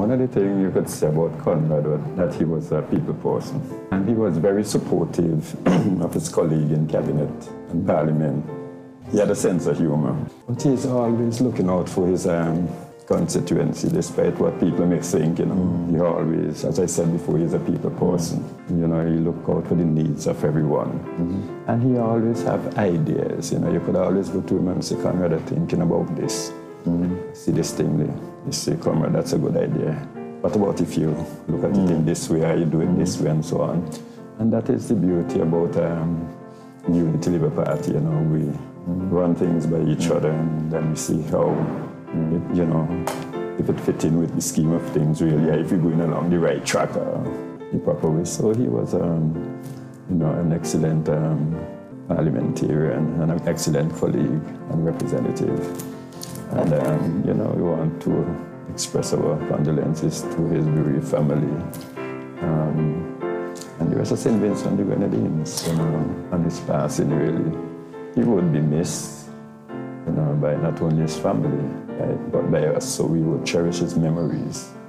one of the things you could say about Conrad was that he was a people person. And he was very supportive of his colleague in cabinet and parliament. He had a sense of humor. But he's always looking out for his constituency, despite what people may think, you know. He always, as I said before, he's a people person. You know, he look out for the needs of everyone. And he always have ideas, you know. You could always go to him and say, Conrad, I'm thinking about this. See this thing there. You say, Conrad, that's a good idea. What about if you look at it in this way, or you do it this way, and so on. And that is the beauty about Unity Labour Party, you know. We run things by each other, and then we see how, you know, if it fit in with the scheme of things, really, if you're going along the right track or the proper way. So he was, you know, an excellent parliamentarian and an excellent colleague and representative. And, you know, we want to express our condolences to his bereaved family. And the rest of St. Vincent the Grenadines, you know, and his passing, really. He would be missed, you know, by not only his family, but by us, so we would cherish his memories.